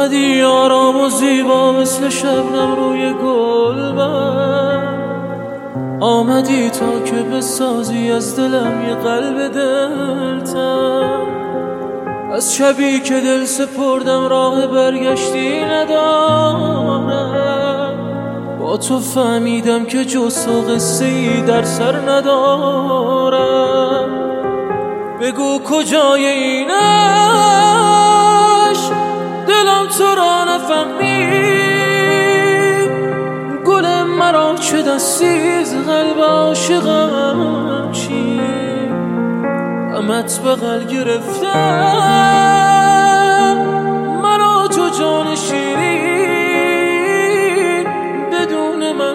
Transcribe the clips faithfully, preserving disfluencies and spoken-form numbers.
آمدی آرام و زیبا مثل شبنم روی گلبن، آمدی تا که بسازی از دلم یه قلب دلتن. از شبی که دل سپردم راه برگشتی ندارم، با تو فهمیدم که جز تو قصه ای در سر ندارم. بگو کجای اینش دلم تو را نفهمید، گل مرا چه دستی ز قلب عاشقم چی؟ غمت بغل گرفتم مرا تو جان شیرین، بدون من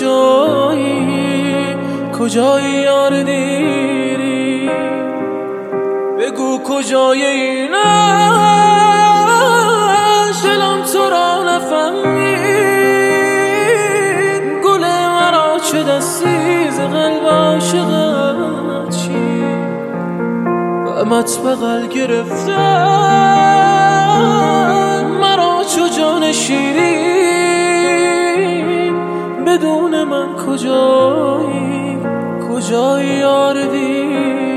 کجایی کجایی یار دیری؟ بگو کجای اینش دلم تو را نفهمید، گل مرا چه دستی ز قلب عاشقم چی؟ غمت بغل گرفتم مرا چو جان شیرین، بدون من کجایی کجایی یار دیری؟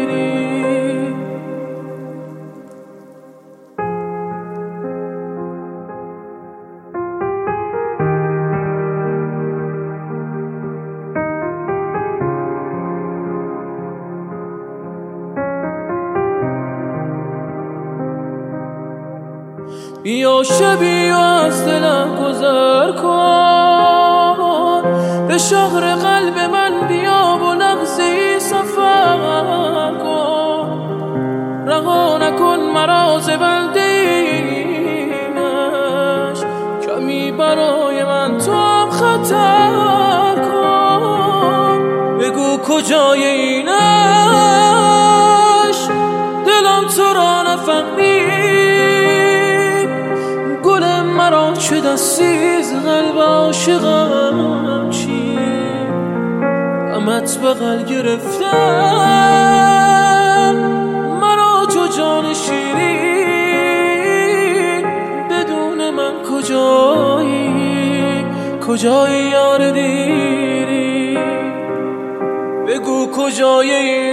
بیا شبی و از دلم گذر کن، به شهر قلب من بیا و لحظه‌ای سفر کن. رها نکن مرا ز بنده اینش، کمی برای من تو هم خطر کن. بگو کجای اینش دلم تو را نفهمید، مرا چه دستی ز قلب عاشقم چی؟ غمت بغل گرفتم مرا تو جان شیرین، بدون من کجایی کجایی یار دیری؟ بگو کجای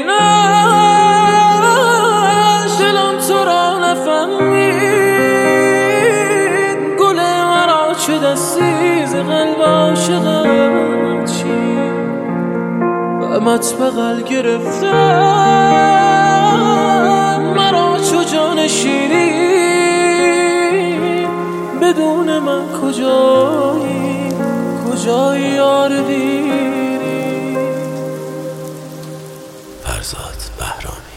اینش دلم تو را نفهمید، چه دستی ز قلب عاشقم چی؟ غمت بغل گرفتم مرا چو جان شیرین، بدون من کجایی کجایی یار دیری؟ فرزاد بهرامی.